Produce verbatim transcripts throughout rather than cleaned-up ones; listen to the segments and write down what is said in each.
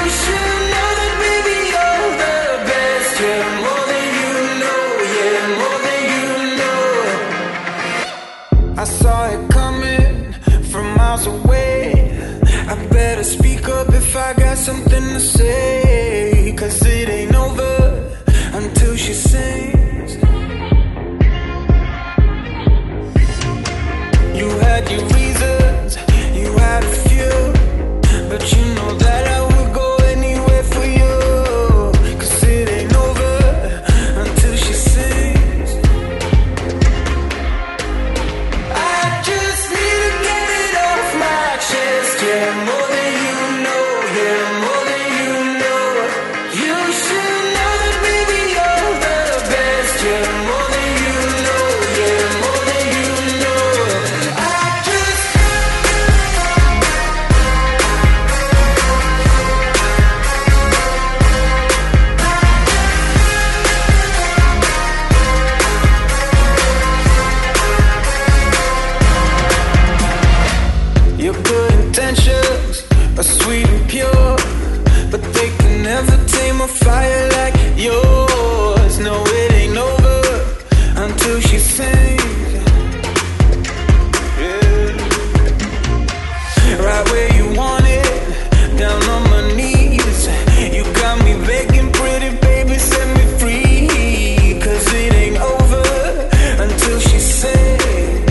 should know that baby you're the best. Yeah, more than you know, yeah, more than you know. I saw it coming from miles away. I better speak up if I got something to say, 'cause it ain't over until she sings. You had your reasons, you had a few, but you know that I would go anywhere for you, 'cause it ain't over until she sings. I just need to get it off my chest, yeah, more than you know, yeah, more than you know. You should know that baby you're the best, yeah, more than you know, yeah, more than you know. I just Your good intentions are sweet and pure, but they can never tame a fire like yours. No, it ain't over until she sings. Yeah. Right where you want it, down on my knees. You got me begging, pretty baby, set me free, 'cause it ain't over until she sings.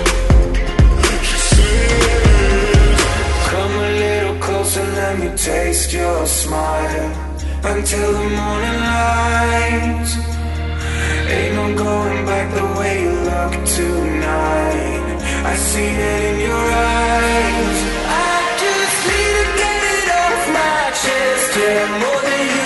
Come a little closer, let me taste your smile, until the morning light. Ain't no going back the way you look tonight. I see it in your eyes. I just need to get it off my chest, yeah, more than you